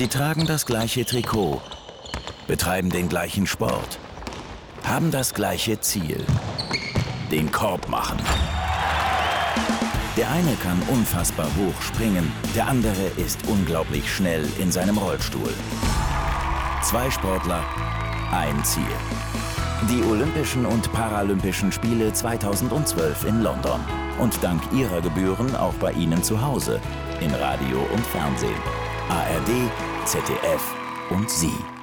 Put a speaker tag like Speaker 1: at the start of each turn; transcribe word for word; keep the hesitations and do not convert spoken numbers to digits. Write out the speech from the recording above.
Speaker 1: Sie tragen das gleiche Trikot, betreiben den gleichen Sport, haben das gleiche Ziel: den Korb machen. Der eine kann unfassbar hoch springen, der andere ist unglaublich schnell in seinem Rollstuhl. Zwei Sportler, ein Ziel. Die Olympischen und Paralympischen Spiele zweitausendzwölf in London. Und dank ihrer Gebühren auch bei Ihnen zu Hause, in Radio und Fernsehen. A R D, Z D F und Sie.